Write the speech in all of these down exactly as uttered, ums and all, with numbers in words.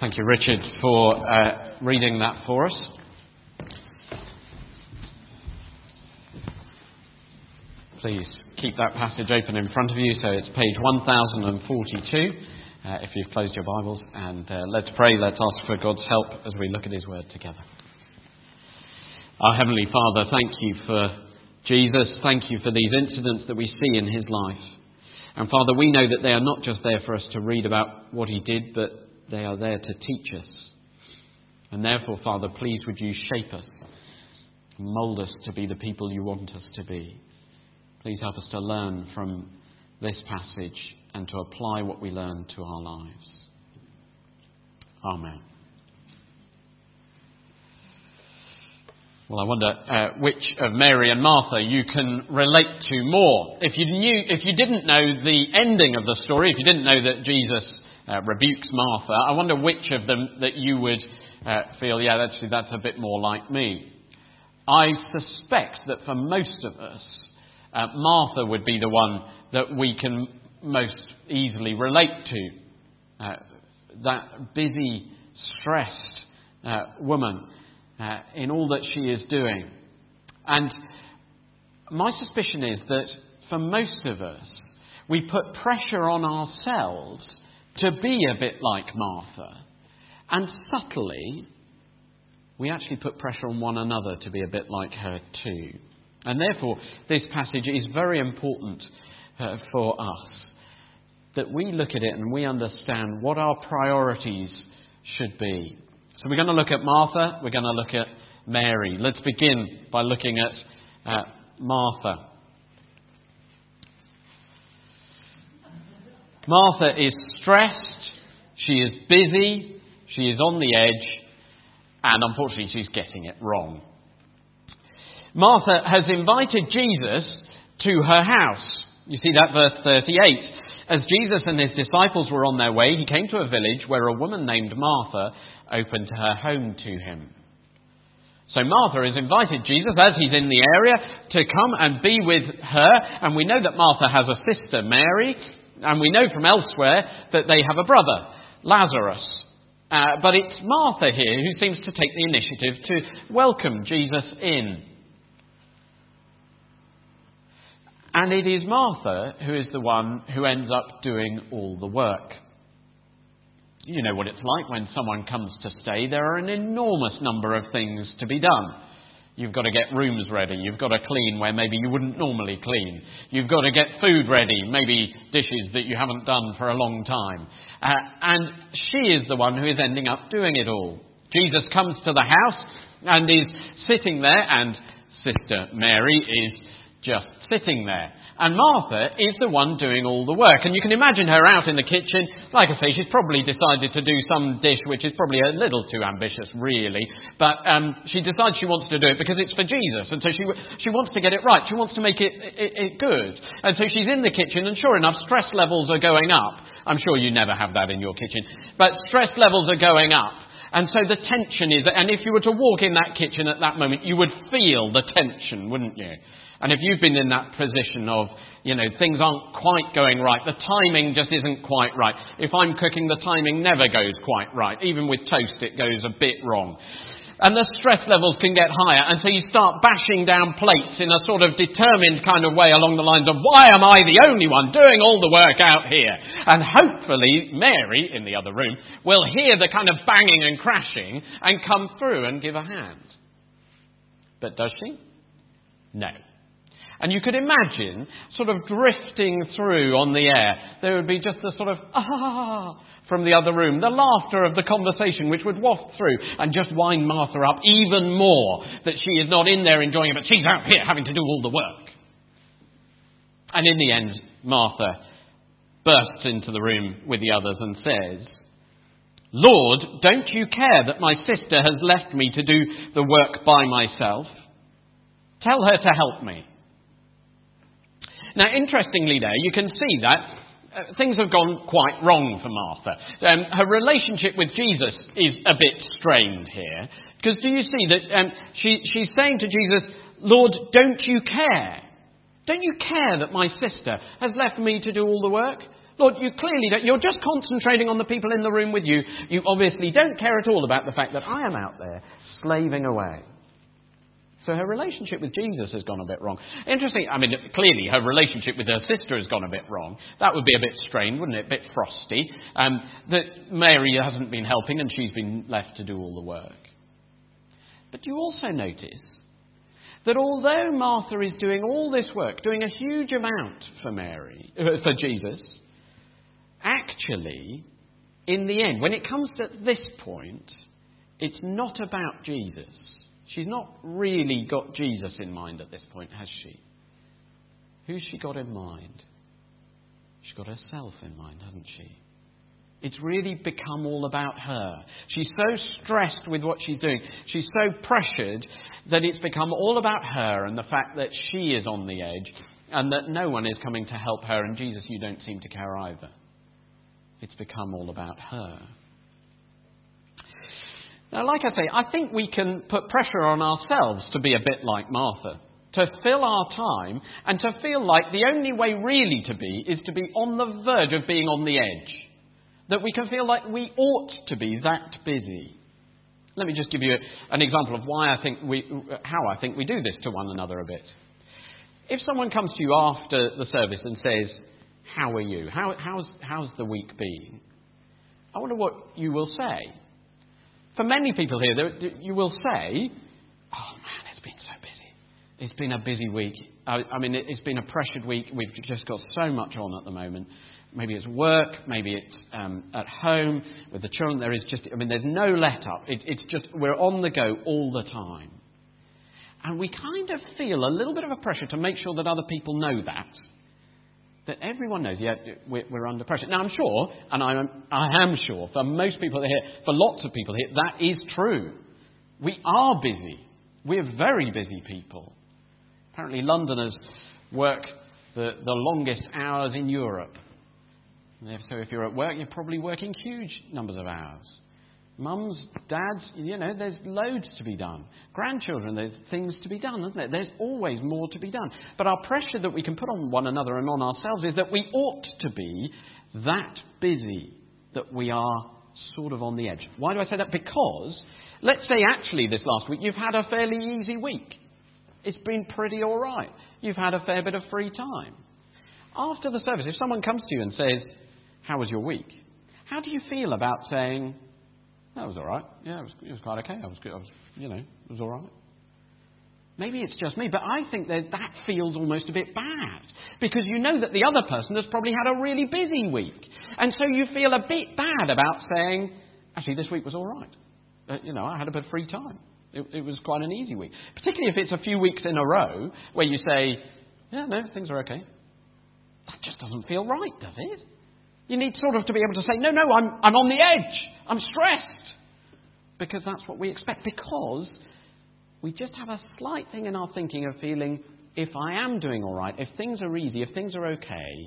Thank you, Richard, for uh, reading that for us. Please keep that passage open in front of you. So it's page one thousand forty-two, uh, if you've closed your Bibles. And uh, let's pray, let's ask for God's help as we look at his word together. Our Heavenly Father, thank you for Jesus. Thank you for these incidents that we see in his life. And Father, we know that they are not just there for us to read about what he did, but they are there to teach us. And therefore, Father, please would you shape us, mould us to be the people you want us to be. Please help us to learn from this passage and to apply what we learn to our lives. Amen. Well, I wonder uh, which of Mary and Martha you can relate to more. If you knew, if you didn't know the ending of the story, if you didn't know that Jesus uh, rebukes Martha, I wonder which of them that you would uh, feel, yeah, actually that's a bit more like me. I suspect that for most of us, uh, Martha would be the one that we can most easily relate to. Uh, that busy, stressed uh, woman. Uh, in all that she is doing. And my suspicion is that for most of us, we put pressure on ourselves to be a bit like Martha. And subtly, we actually put pressure on one another to be a bit like her too. And therefore, this passage is very important uh, for us. That we look at it and we understand what our priorities should be. So we're going to look at Martha, we're going to look at Mary. Let's begin by looking at uh, Martha. Martha is stressed, she is busy, she is on the edge, and unfortunately she's getting it wrong. Martha has invited Jesus to her house. You see that verse thirty-eight. As Jesus and his disciples were on their way, he came to a village where a woman named Martha opened her home to him. So Martha has invited Jesus, as he's in the area, to come and be with her. And we know that Martha has a sister, Mary, and we know from elsewhere that they have a brother, Lazarus. Uh, but it's Martha here who seems to take the initiative to welcome Jesus in. And it is Martha who is the one who ends up doing all the work. You know what it's like when someone comes to stay. There are an enormous number of things to be done. You've got to get rooms ready. You've got to clean where maybe you wouldn't normally clean. You've got to get food ready, maybe dishes that you haven't done for a long time. Uh, and she is the one who is ending up doing it all. Jesus comes to the house and is sitting there, and Sister Mary is just sitting there. And Martha is the one doing all the work. And you can imagine her out in the kitchen. Like I say, she's probably decided to do some dish which is probably a little too ambitious, really. But um, she decides she wants to do it because it's for Jesus. And so she she wants to get it right. She wants to make it, it, it good. And so she's in the kitchen, and sure enough, stress levels are going up. I'm sure you never have that in your kitchen. But stress levels are going up. And so the tension is, and if you were to walk in that kitchen at that moment, you would feel the tension, wouldn't you? And if you've been in that position of, you know, things aren't quite going right, the timing just isn't quite right. If I'm cooking, the timing never goes quite right. Even with toast, it goes a bit wrong. And the stress levels can get higher, and so you start bashing down plates in a sort of determined kind of way along the lines of, why am I the only one doing all the work out here? And hopefully Mary, in the other room, will hear the kind of banging and crashing and come through and give a hand. But does she? No. And you could imagine sort of drifting through on the air. There would be just the sort of, ah, from the other room. The laughter of the conversation which would waft through and just wind Martha up even more. That she is not in there enjoying it, but she's out here having to do all the work. And in the end, Martha bursts into the room with the others and says, Lord, don't you care that my sister has left me to do the work by myself? Tell her to help me. Now, interestingly there, you can see that uh, things have gone quite wrong for Martha. Um, her relationship with Jesus is a bit strained here. Because do you see that um, she, she's saying to Jesus, Lord, don't you care? Don't you care that my sister has left me to do all the work? Lord, you clearly don't. You're just concentrating on the people in the room with you. You obviously don't care at all about the fact that I am out there slaving away. So her relationship with Jesus has gone a bit wrong. Interesting, I mean, clearly her relationship with her sister has gone a bit wrong. That would be a bit strained, wouldn't it? A bit frosty. Um, that Mary hasn't been helping and she's been left to do all the work. But you also notice that although Martha is doing all this work, doing a huge amount for Mary, uh, for Jesus, actually, in the end, when it comes to this point, it's not about Jesus. She's not really got Jesus in mind at this point, has she? Who's she got in mind? She's got herself in mind, hasn't she? It's really become all about her. She's so stressed with what she's doing. She's so pressured that it's become all about her and the fact that she is on the edge and that no one is coming to help her. And Jesus, you don't seem to care either. It's become all about her. Now, like I say, I think we can put pressure on ourselves to be a bit like Martha, to fill our time and to feel like the only way really to be is to be on the verge of being on the edge. That we can feel like we ought to be that busy. Let me just give you an example of why I think we, how I think we do this to one another a bit. If someone comes to you after the service and says, "How are you? How, how's, how's the week been?" I wonder what you will say. For many people here, there, you will say, "Oh man, it's been so busy. It's been a busy week. I, I mean, it, it's been a pressured week. We've just got so much on at the moment. Maybe it's work, maybe it's um, at home with the children. There is just, I mean, there's no let up. It, it's just, we're on the go all the time." And we kind of feel a little bit of a pressure to make sure that other people know that. That everyone knows, yeah, we're, we're under pressure. Now, I'm sure, and I'm, I am sure, for most people here, for lots of people here, that is true. We are busy. We're very busy people. Apparently, Londoners work the, the longest hours in Europe. So if you're at work, you're probably working huge numbers of hours. Mums, dads, you know, there's loads to be done. Grandchildren, there's things to be done, isn't there? There's always more to be done. But our pressure that we can put on one another and on ourselves is that we ought to be that busy, that we are sort of on the edge. Why do I say that? Because, let's say actually this last week, you've had a fairly easy week. It's been pretty all right. You've had a fair bit of free time. After the service, if someone comes to you and says, "How was your week?" How do you feel about saying, "That was all right. Yeah, it was, it was quite okay. I was good. I was, you know, it was all right." Maybe it's just me, but I think that that feels almost a bit bad because you know that the other person has probably had a really busy week, and so you feel a bit bad about saying, "Actually, this week was all right. Uh, you know, I had a bit of free time. It, it was quite an easy week." Particularly if it's a few weeks in a row where you say, "Yeah, no, things are okay." That just doesn't feel right, does it? You need sort of to be able to say, no, no, I'm, I'm on the edge. I'm stressed. Because that's what we expect. Because we just have a slight thing in our thinking of feeling, if I am doing all right, if things are easy, if things are okay,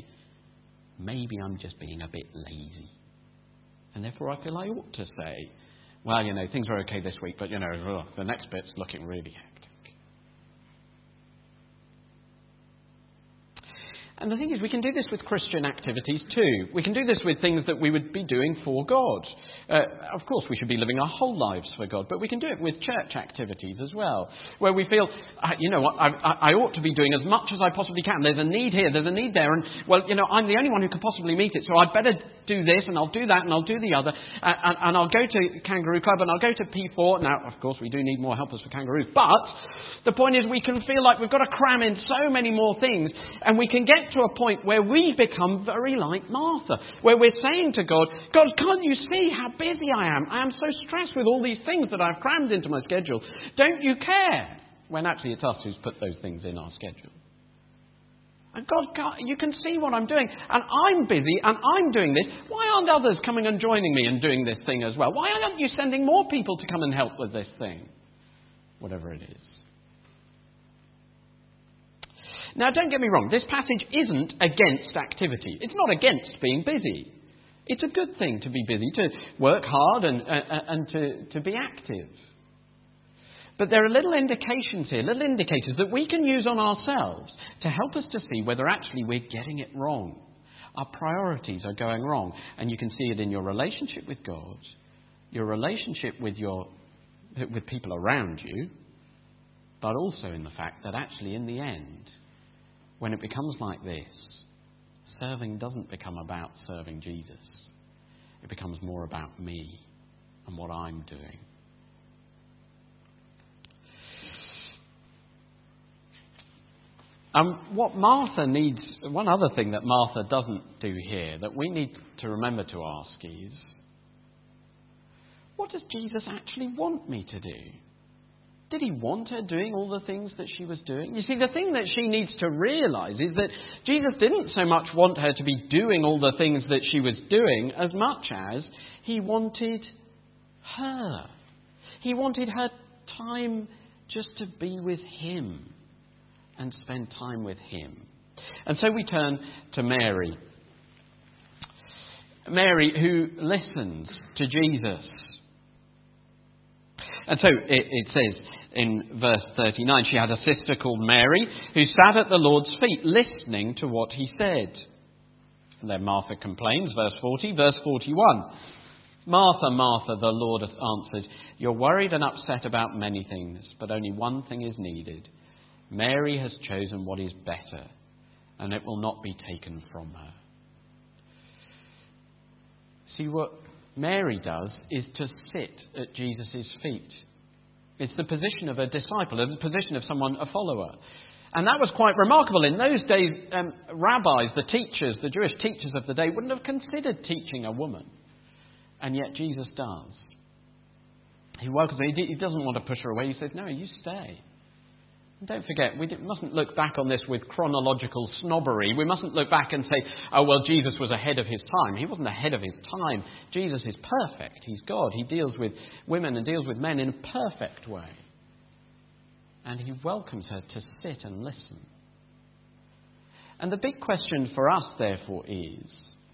maybe I'm just being a bit lazy. And therefore I feel I ought to say, well, you know, things are okay this week, but, you know, ugh, the next bit's looking really hectic. And the thing is, we can do this with Christian activities too. We can do this with things that we would be doing for God. Uh, of course, we should be living our whole lives for God, but we can do it with church activities as well, where we feel, uh, you know what, I, I, I ought to be doing as much as I possibly can. There's a need here, there's a need there, and, well, you know, I'm the only one who can possibly meet it, so I'd better do this, and I'll do that, and I'll do the other, uh, and, and I'll go to Kangaroo Club, and I'll go to P four. Now, of course, we do need more helpers for Kangaroo, but the point is we can feel like we've got to cram in so many more things, and we can get to a point where we become very like Martha, where we're saying to God, God, can't you see how busy I am? I am so stressed with all these things that I've crammed into my schedule. Don't you care? When actually it's us who's put those things in our schedule. And God, God, you can see what I'm doing, and I'm busy, and I'm doing this. Why aren't others coming and joining me and doing this thing as well? Why aren't you sending more people to come and help with this thing? Whatever it is. Now, don't get me wrong, this passage isn't against activity. It's not against being busy. It's a good thing to be busy, to work hard and, uh, and to, to be active. But there are little indications here, little indicators that we can use on ourselves to help us to see whether actually we're getting it wrong. our priorities are going wrong. And you can see it in your relationship with God, your relationship with your with people around you, but also in the fact that actually in the end, when it becomes like this, serving doesn't become about serving Jesus. It becomes more about me and what I'm doing. Um, what Martha needs, one other thing that Martha doesn't do here that we need to remember to ask is, what does Jesus actually want me to do? Did he want her doing all the things that she was doing? You see, the thing that she needs to realise is that Jesus didn't so much want her to be doing all the things that she was doing as much as he wanted her. He wanted her time just to be with him and spend time with him. And so we turn to Mary. Mary who listens to Jesus. And so it, it says in verse thirty-nine, she had a sister called Mary who sat at the Lord's feet listening to what he said. And then Martha complains, verse forty, verse forty-one. Martha, Martha, the Lord hath answered, you're worried and upset about many things, but only one thing is needed. Mary has chosen what is better, and it will not be taken from her. See, what Mary does is to sit at Jesus' feet. It's the position of a disciple, the position of someone, a follower. And that was quite remarkable. In those days, um, rabbis, the teachers, the Jewish teachers of the day, wouldn't have considered teaching a woman. And yet Jesus does. He welcomes her. He doesn't want to push her away. He says, no, you stay. And don't forget, we mustn't look back on this with chronological snobbery. We mustn't look back and say, oh, well, Jesus was ahead of his time. He wasn't ahead of his time. Jesus is perfect. He's God. He deals with women and deals with men in a perfect way. And he welcomes her to sit and listen. And the big question for us, therefore, is,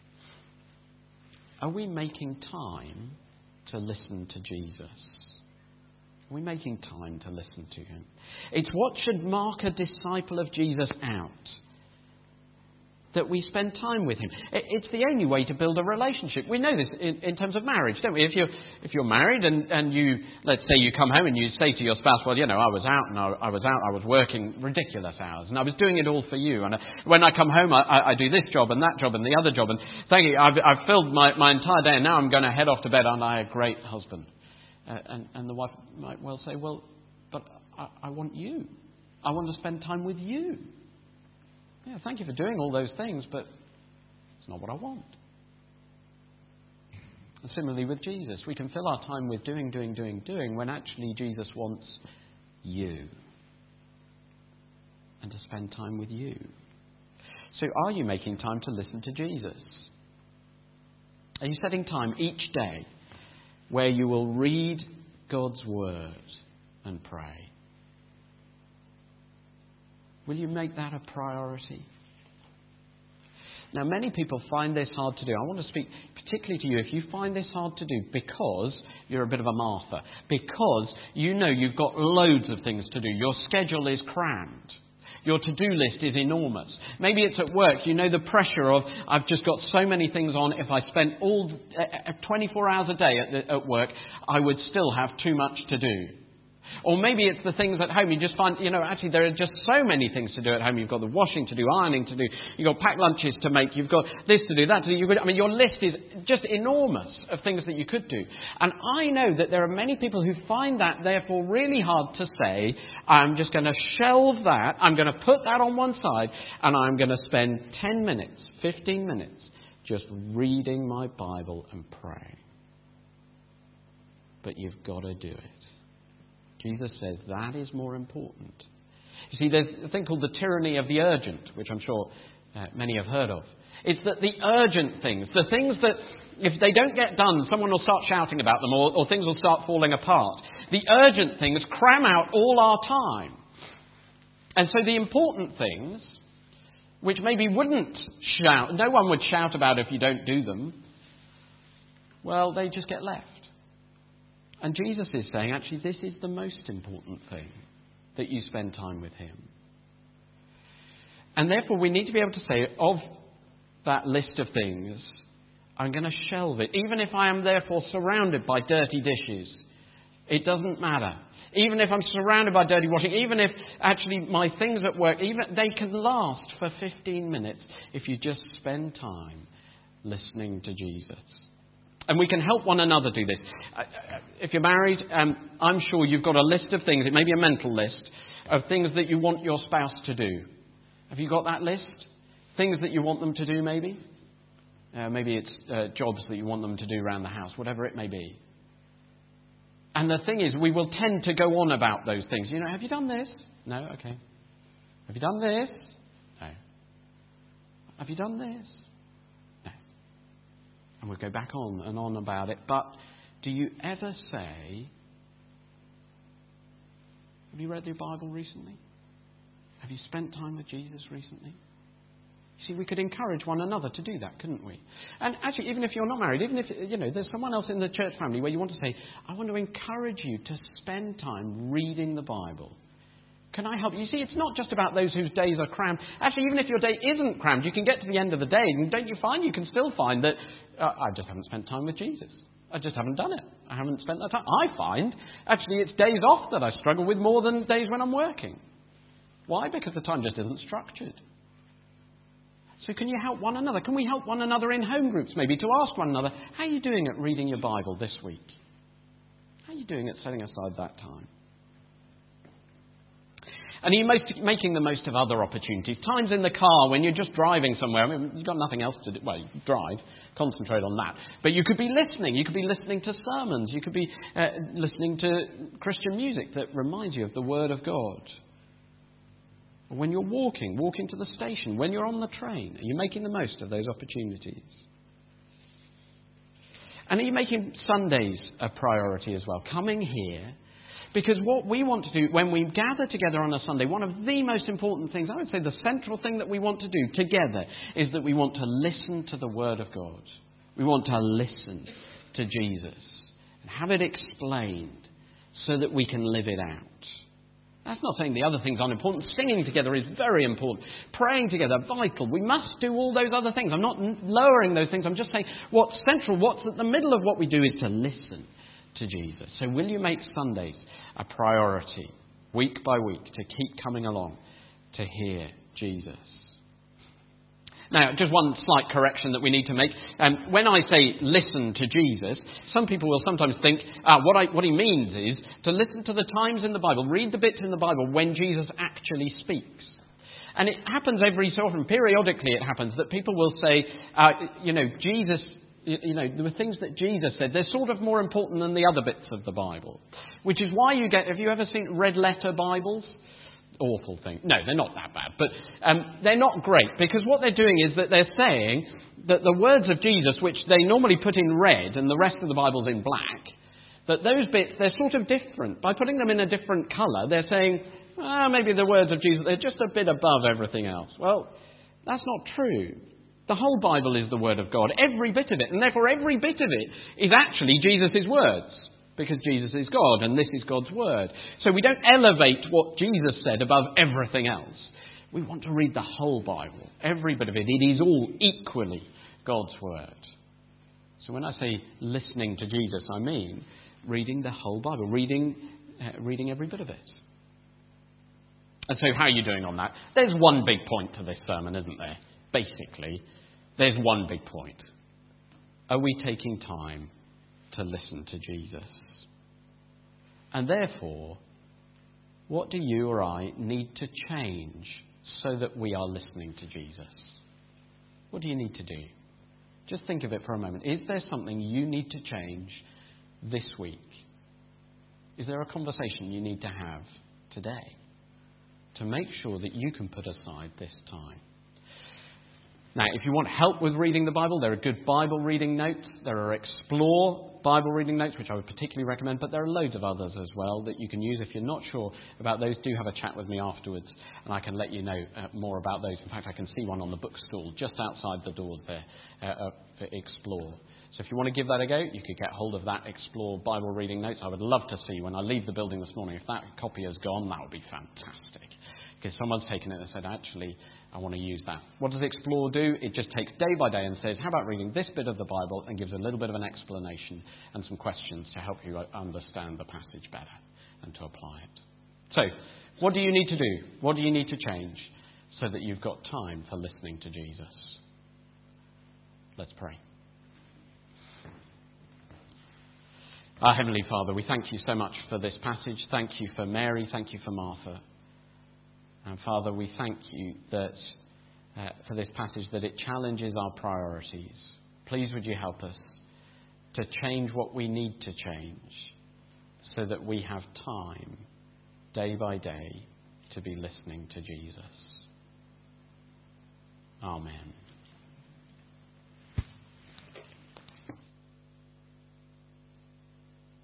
are we making time to listen to Jesus? Are we making time to listen to him? It's what should mark a disciple of Jesus out. That we spend time with him. It's the only way to build a relationship. We know this in, in terms of marriage, don't we? If you're, if you're married and, and you, let's say you come home and you say to your spouse, well, you know, I was out and I, I was out, I was working ridiculous hours and I was doing it all for you. And I, when I come home, I, I, I do this job and that job and the other job. And thank you, I've, I've filled my, my entire day and now I'm going to head off to bed. Aren't I a great husband? Uh, and, and the wife might well say, well, but I, I want you. I want to spend time with you. Yeah, thank you for doing all those things, but it's not what I want. And similarly with Jesus, we can fill our time with doing, doing, doing, doing, when actually Jesus wants you. And to spend time with you. So are you making time to listen to Jesus? Are you setting time each day where you will read God's word and pray? Will you make that a priority? Now, many people find this hard to do. I want to speak particularly to you if you find this hard to do because you're a bit of a Martha, because you know you've got loads of things to do. Your schedule is crammed. Your to-do list is enormous. Maybe it's at work. You know the pressure of, I've just got so many things on. If I spent all uh, twenty-four hours a day at, the, at work, I would still have too much to do. Or maybe it's the things at home. You just find, you know, actually there are just so many things to do at home. You've got the washing to do, ironing to do. You've got packed lunches to make. You've got this to do, that to do. You've got, I mean, your list is just enormous of things that you could do. And I know that there are many people who find that, therefore, really hard to say, I'm just going to shelve that. I'm going to put that on one side. And I'm going to spend ten minutes, fifteen minutes just reading my Bible and praying. But you've got to do it. Jesus says that is more important. You see, there's a thing called the tyranny of the urgent, which I'm sure uh, many have heard of. It's that the urgent things, the things that if they don't get done, someone will start shouting about them or, or things will start falling apart. The urgent things cram out all our time. And so the important things, which maybe wouldn't shout, no one would shout about if you don't do them, well, they just get left. And Jesus is saying, actually, this is the most important thing, that you spend time with him. And therefore, we need to be able to say, of that list of things, I'm going to shelve it. Even if I am therefore surrounded by dirty dishes, it doesn't matter. Even if I'm surrounded by dirty washing, even if actually my things at work, even they can last for fifteen minutes if you just spend time listening to Jesus. And we can help one another do this. If you're married, um, I'm sure you've got a list of things. It may be a mental list of things that you want your spouse to do. Have you got that list? Things that you want them to do, maybe? Uh, maybe it's uh, jobs that you want them to do around the house, whatever it may be. And the thing is, we will tend to go on about those things. You know, have you done this? No? Okay. Have you done this? No. Have you done this? No. And we'll go back on and on about it. But do you ever say, have you read your Bible recently? Have you spent time with Jesus recently? See, we could encourage one another to do that, couldn't we? And actually, even if you're not married, even if, you know, there's someone else in the church family where you want to say, I want to encourage you to spend time reading the Bible. Can I help you? You see, it's not just about those whose days are crammed. Actually, even if your day isn't crammed, you can get to the end of the day, and don't you find you can still find that uh, I just haven't spent time with Jesus. I just haven't done it. I haven't spent that time. I find, actually, it's days off that I struggle with more than days when I'm working. Why? Because the time just isn't structured. So can you help one another? Can we help one another in home groups maybe to ask one another, how are you doing at reading your Bible this week? How are you doing at setting aside that time? And are you most, making the most of other opportunities? Times in the car when you're just driving somewhere. I mean, you've got nothing else to do. Well, you drive, concentrate on that. But you could be listening. You could be listening to sermons. You could be uh, listening to Christian music that reminds you of the Word of God. When you're walking, walking to the station, when you're on the train, are you making the most of those opportunities? And are you making Sundays a priority as well? Coming here, because what we want to do when we gather together on a Sunday, one of the most important things, I would say the central thing that we want to do together, is that we want to listen to the Word of God. We want to listen to Jesus and have it explained so that we can live it out. That's not saying the other things aren't important. Singing together is very important. Praying together, vital. We must do all those other things. I'm not lowering those things. I'm just saying what's central, what's at the middle of what we do is to listen to Jesus. So will you make Sundays a priority, week by week, to keep coming along to hear Jesus? Now, just one slight correction that we need to make. Um, when I say listen to Jesus, some people will sometimes think uh, what, I, what he means is to listen to the times in the Bible, read the bits in the Bible when Jesus actually speaks. And it happens every so often, periodically it happens, that people will say, uh, you know, Jesus, you, you know, the things that Jesus said, they're sort of more important than the other bits of the Bible. Which is why you get, have you ever seen red letter Bibles? Awful thing. No, they're not that bad. But um, they're not great, because what they're doing is that they're saying that the words of Jesus, which they normally put in red and the rest of the Bible's in black, that those bits, they're sort of different. By putting them in a different colour, they're saying, ah, maybe the words of Jesus, they're just a bit above everything else. Well, that's not true. The whole Bible is the Word of God, every bit of it. And therefore every bit of it is actually Jesus' words. Because Jesus is God and this is God's Word. So we don't elevate what Jesus said above everything else. We want to read the whole Bible, every bit of it. It is all equally God's Word. So when I say listening to Jesus, I mean reading the whole Bible, reading, uh, reading every bit of it. And so how are you doing on that? There's one big point to this sermon, isn't there? Basically, there's one big point. Are we taking time to listen to Jesus? And therefore, what do you or I need to change so that we are listening to Jesus? What do you need to do? Just think of it for a moment. Is there something you need to change this week? Is there a conversation you need to have today to make sure that you can put aside this time? Now, if you want help with reading the Bible, there are good Bible reading notes. There are Explore Bible reading notes, which I would particularly recommend, but there are loads of others as well that you can use. If you're not sure about those, do have a chat with me afterwards, and I can let you know uh, more about those. In fact, I can see one on the bookstall just outside the doors there uh, uh, for Explore. So if you want to give that a go, you could get hold of that Explore Bible reading notes. I would love to see, when I leave the building this morning, if that copy has gone, that would be fantastic. Because someone's taken it and said, actually, I want to use that. What does Explore do? It just takes day by day and says, how about reading this bit of the Bible, and gives a little bit of an explanation and some questions to help you understand the passage better and to apply it. So, what do you need to do? What do you need to change so that you've got time for listening to Jesus? Let's pray. Our Heavenly Father, we thank you so much for this passage. Thank you for Mary. Thank you for Martha. And Father, we thank you that uh, for this passage that it challenges our priorities. Please would you help us to change what we need to change so that we have time day by day to be listening to Jesus. Amen.